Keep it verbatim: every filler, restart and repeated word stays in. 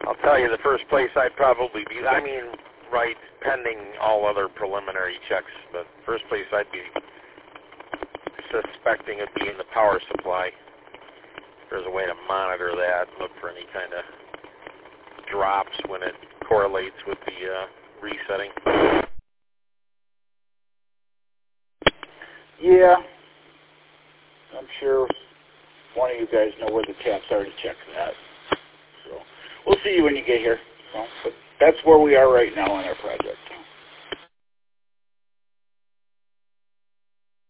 I'll tell you, the first place I'd probably be, I mean, right, pending all other preliminary checks, but first place I'd be suspecting would be in the power supply. If there's a way to monitor that, look for any kind of drops when it correlates with the uh, resetting. Yeah, I'm sure one of you guys know where the taps are to check that. So we'll see you when you get here. So, but that's where we are right now on our project.